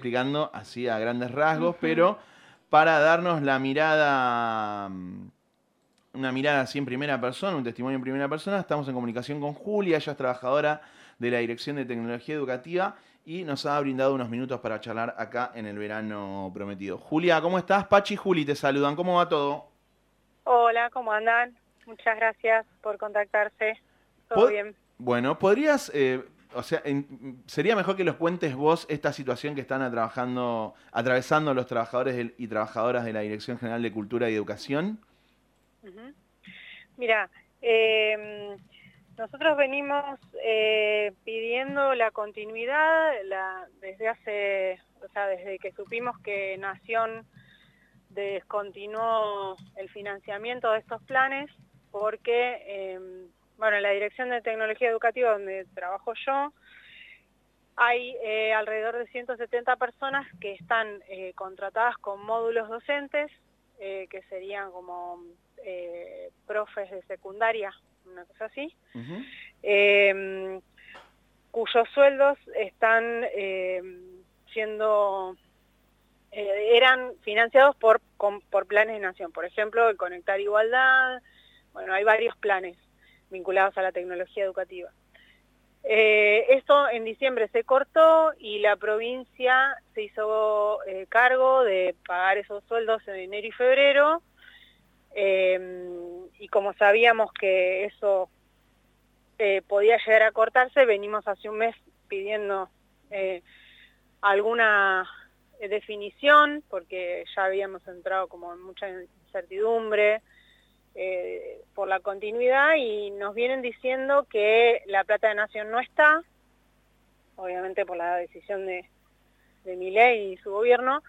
explicando así a grandes rasgos, pero para darnos la mirada, una mirada así en primera persona, un testimonio en primera persona, estamos en comunicación con Julia, ella es trabajadora de la Dirección de Tecnología Educativa y nos ha brindado unos minutos para charlar acá en el verano prometido. Julia, ¿cómo estás? Pachi y Juli te saludan, ¿cómo va todo? Hola, ¿cómo andan? Muchas gracias por contactarse. ¿Todo bien? Bueno, podrías, sería mejor que los cuentes vos esta situación que están atravesando los trabajadores y trabajadoras de la Dirección General de Cultura y Educación. Mira, nosotros venimos pidiendo la continuidad desde que supimos que Nación descontinuó el financiamiento de estos planes, porque, en la Dirección de Tecnología Educativa, donde trabajo yo, hay alrededor de 170 personas que están contratadas con módulos docentes, que serían como profes de secundaria, una cosa así, cuyos sueldos están eran financiados por planes de Nación. Por ejemplo, el Conectar Igualdad. Bueno, hay varios planes vinculados a la tecnología educativa. Esto en diciembre se cortó y la provincia se hizo cargo de pagar esos sueldos en enero y febrero, y como sabíamos que eso podía llegar a cortarse, venimos hace un mes pidiendo alguna definición, porque ya habíamos entrado como en mucha incertidumbre por la continuidad, y nos vienen diciendo que la plata de Nación no está, obviamente por la decisión de Milei y su gobierno,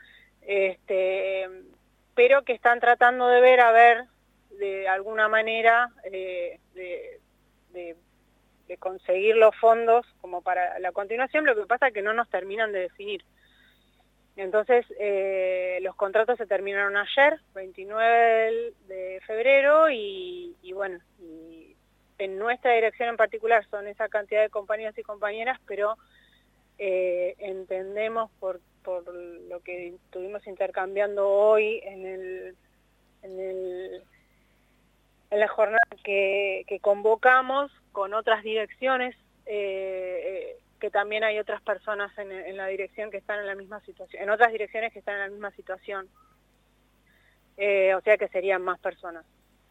pero que están tratando de ver, a ver, de alguna manera, de conseguir los fondos como para la continuación. Lo que pasa es que no nos terminan de definir. Entonces, los contratos se terminaron ayer, 29 de febrero, y en nuestra dirección en particular son esa cantidad de compañeros y compañeras, pero entendemos por lo que estuvimos intercambiando hoy en la jornada que convocamos con otras direcciones, que también hay otras personas en la dirección que están en la misma situación, en otras direcciones que están en la misma situación, o sea que serían más personas.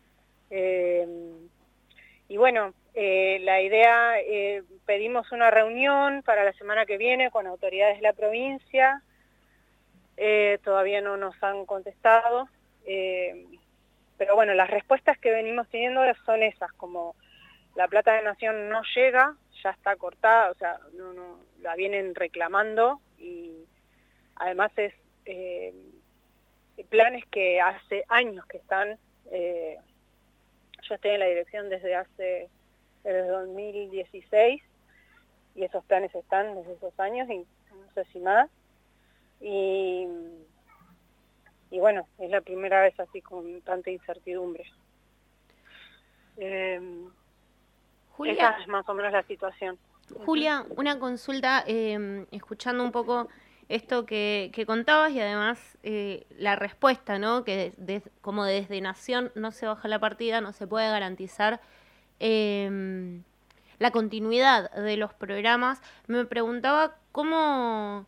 La idea, pedimos una reunión para la semana que viene con autoridades de la provincia, todavía no nos han contestado, pero bueno, las respuestas que venimos teniendo son esas, como la plata de Nación no llega, ya está cortada, o sea, no la vienen reclamando, y además es planes que hace años que están. Yo estoy en la dirección desde 2016, y esos planes están desde esos años, y no sé si más, y bueno, es la primera vez así con tanta incertidumbre. Julia, esa es más o menos la situación. Julia, una consulta, escuchando un poco esto que contabas, y además la respuesta, ¿no? Que como desde Nación no se baja la partida, no se puede garantizar la continuidad de los programas. Me preguntaba cómo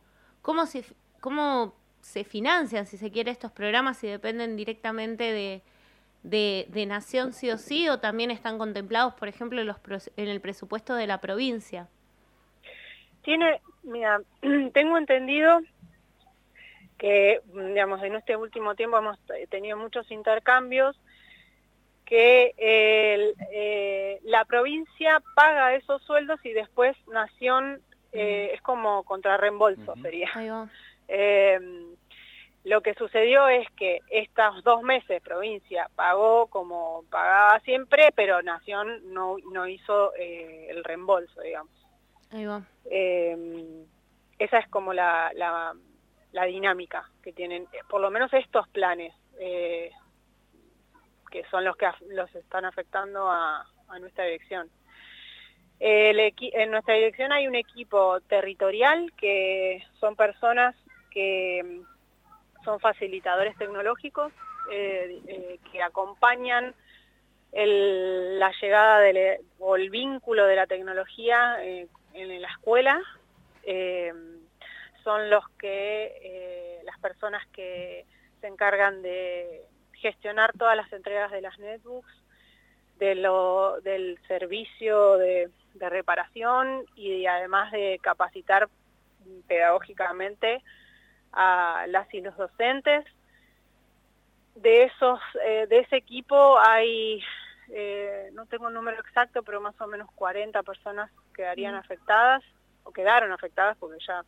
se financian, si se quiere, estos programas, si dependen directamente de Nación sí o sí, o también están contemplados, por ejemplo, en el presupuesto de la provincia. Mira, tengo entendido que, digamos, en este último tiempo hemos tenido muchos intercambios, que la provincia paga esos sueldos y después Nación es como contrarreembolso, sería. Ahí va. Lo que sucedió es que estos 2 meses provincia pagó como pagaba siempre, pero Nación no hizo el reembolso, digamos. Ahí va. Esa es como la dinámica que tienen, por lo menos estos planes, que son los que los están afectando a nuestra dirección. En nuestra dirección hay un equipo territorial que son personas que son facilitadores tecnológicos que acompañan la llegada o el vínculo de la tecnología en la escuela. Son las personas que se encargan de gestionar todas las entregas de las netbooks, del servicio de reparación y además de capacitar pedagógicamente a las y los docentes. De ese equipo hay, no tengo el número exacto, pero más o menos 40 personas quedarían afectadas, o quedaron afectadas, porque ya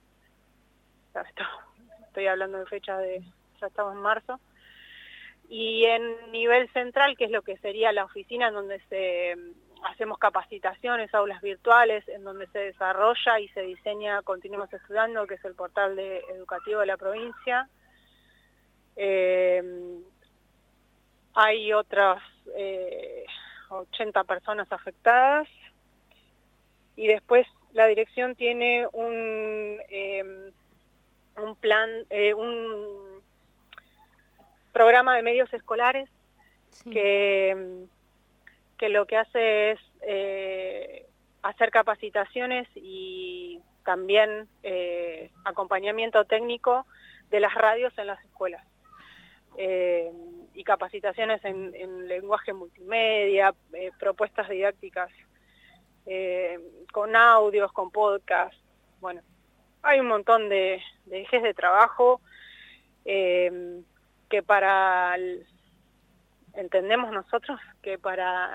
estoy hablando de fechas ya estamos en marzo. Y en nivel central, que es lo que sería la oficina en donde hacemos capacitaciones, aulas virtuales, en donde se desarrolla y se diseña Continuemos Estudiando, que es el portal educativo de la provincia. Hay otras 80 personas afectadas. Y después la dirección tiene un programa de medios escolares, sí, que lo que hace es hacer capacitaciones y también acompañamiento técnico de las radios en las escuelas, y capacitaciones en lenguaje multimedia, propuestas didácticas con audios, con podcast. Bueno, hay un montón de ejes de trabajo que entendemos nosotros que para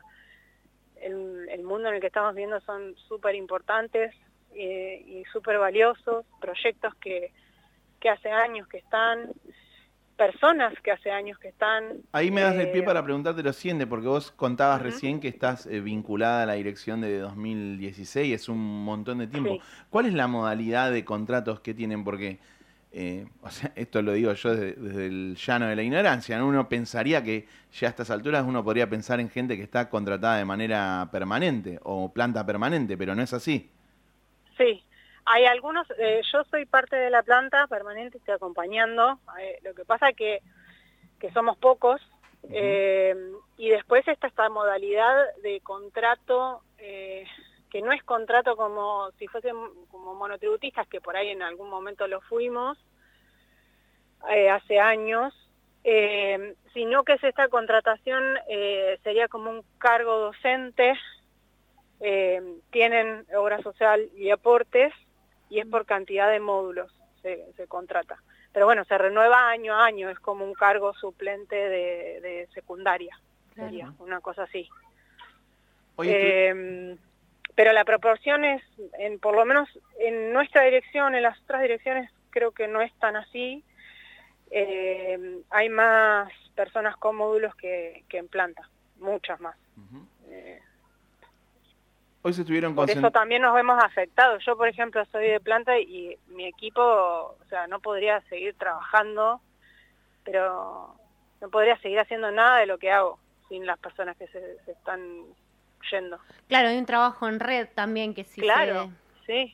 el mundo en el que estamos viviendo son súper importantes y súper valiosos, proyectos que hace años que están, personas que hace años que están. Ahí me das el pie para preguntarte lo siguiente, porque vos contabas recién que estás vinculada a la dirección de 2016, es un montón de tiempo. Sí. ¿Cuál es la modalidad de contratos que tienen? Porque, o sea, esto lo digo yo desde el llano de la ignorancia, ¿no? Uno pensaría que ya a estas alturas uno podría pensar en gente que está contratada de manera permanente o planta permanente, pero no es así. Sí. Hay algunos, yo soy parte de la planta permanente, estoy acompañando, lo que pasa que somos pocos, y después está esta modalidad de contrato, que no es contrato como si fuesen como monotributistas, que por ahí en algún momento lo fuimos, hace años, sino que es esta contratación, sería como un cargo docente, tienen obra social y aportes, y es por cantidad de módulos se contrata. Pero bueno, se renueva año a año, es como un cargo suplente de secundaria, claro, sería una cosa así. Pero la proporción es, por lo menos en nuestra dirección, en las otras direcciones creo que no es tan así. Hay más personas con módulos que en planta, muchas más. Hoy se estuvieron por eso también nos vemos afectados. Yo, por ejemplo, soy de planta y mi equipo, o sea, no podría seguir trabajando, pero no podría seguir haciendo nada de lo que hago sin las personas que se están yendo. Claro, hay un trabajo en red también que sí. Claro, sí,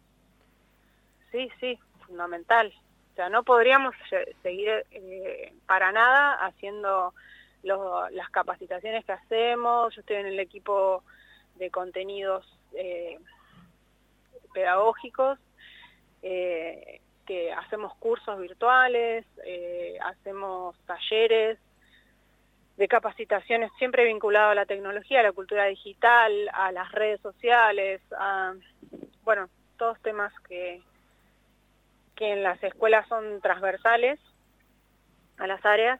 fundamental. O sea, no podríamos seguir para nada haciendo las capacitaciones que hacemos. Yo estoy en el equipo de contenidos pedagógicos, que hacemos cursos virtuales, hacemos talleres de capacitaciones siempre vinculados a la tecnología, a la cultura digital, a las redes sociales, bueno, todos temas que en las escuelas son transversales a las áreas,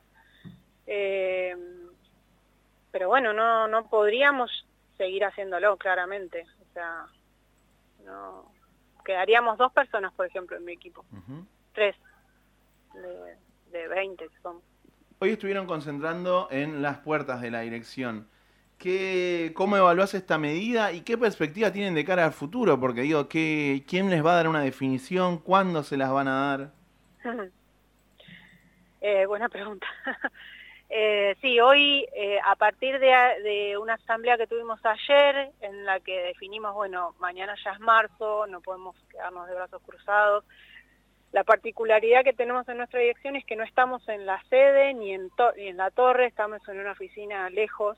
pero bueno, no podríamos seguir haciéndolo, claramente. O sea, no quedaríamos 2 personas, por ejemplo, en mi equipo. 3 de 20 que somos. Hoy estuvieron concentrando en las puertas de la dirección. ¿Cómo evaluás esta medida y qué perspectiva tienen de cara al futuro? Porque digo, ¿quién les va a dar una definición? ¿Cuándo se las van a dar? Buena pregunta. Sí, hoy, a partir de una asamblea que tuvimos ayer, en la que definimos, bueno, mañana ya es marzo, no podemos quedarnos de brazos cruzados, La particularidad que tenemos en nuestra dirección es que no estamos en la sede ni en la torre, estamos en una oficina lejos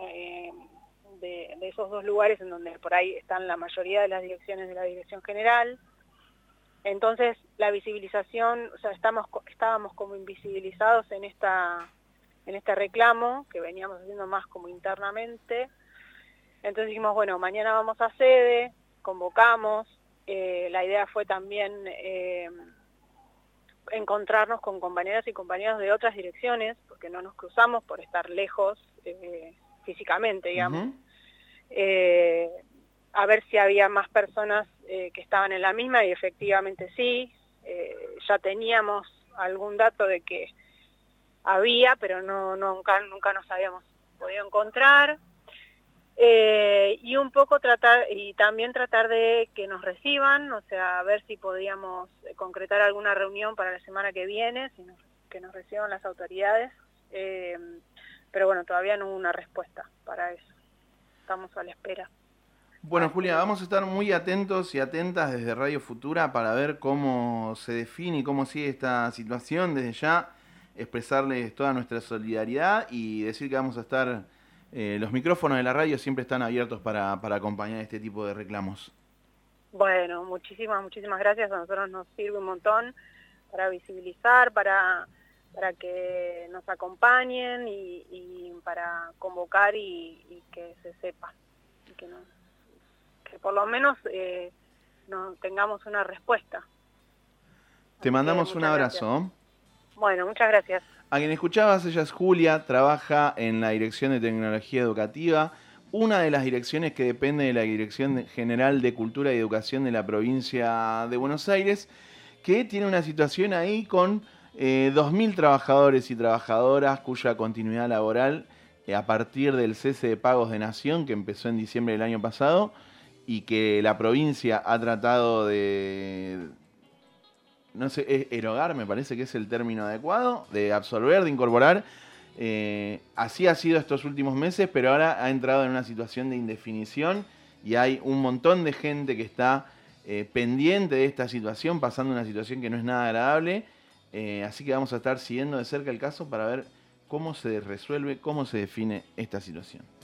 de esos dos lugares en donde por ahí están la mayoría de las direcciones de la Dirección General. Entonces la visibilización, o sea, estábamos como invisibilizados en este reclamo que veníamos haciendo más como internamente. Entonces dijimos, bueno, mañana vamos a sede, convocamos, la idea fue también encontrarnos con compañeras y compañeros de otras direcciones, porque no nos cruzamos por estar lejos físicamente, digamos. A ver si había más personas que estaban en la misma, y efectivamente sí. Ya teníamos algún dato de que había, pero nunca nos habíamos podido encontrar. Y un poco también tratar de que nos reciban, o sea, a ver si podíamos concretar alguna reunión para la semana que viene, que nos reciban las autoridades, pero bueno, todavía no hubo una respuesta para eso, estamos a la espera. Bueno, Julia, vamos a estar muy atentos y atentas desde Radio Futura para ver cómo se define y cómo sigue esta situación. Desde ya expresarles toda nuestra solidaridad y decir que vamos a estar... los micrófonos de la radio siempre están abiertos para acompañar este tipo de reclamos. Bueno, muchísimas gracias. A nosotros nos sirve un montón para visibilizar, para que nos acompañen y para convocar y que se sepa. Y que por lo menos no tengamos una respuesta. Te mandamos un abrazo. Gracias. Bueno, muchas gracias. A quien escuchabas, ella es Julia, trabaja en la Dirección de Tecnología Educativa, una de las direcciones que depende de la Dirección General de Cultura y Educación de la provincia de Buenos Aires, que tiene una situación ahí con 2.000 trabajadores y trabajadoras cuya continuidad laboral, a partir del cese de pagos de Nación, que empezó en diciembre del año pasado, y que la provincia ha tratado de... no sé, erogar me parece que es el término adecuado, de absorber, de incorporar. Así ha sido estos últimos meses, pero ahora ha entrado en una situación de indefinición y hay un montón de gente que está pendiente de esta situación, pasando una situación que no es nada agradable. Así que vamos a estar siguiendo de cerca el caso para ver cómo se resuelve, cómo se define esta situación.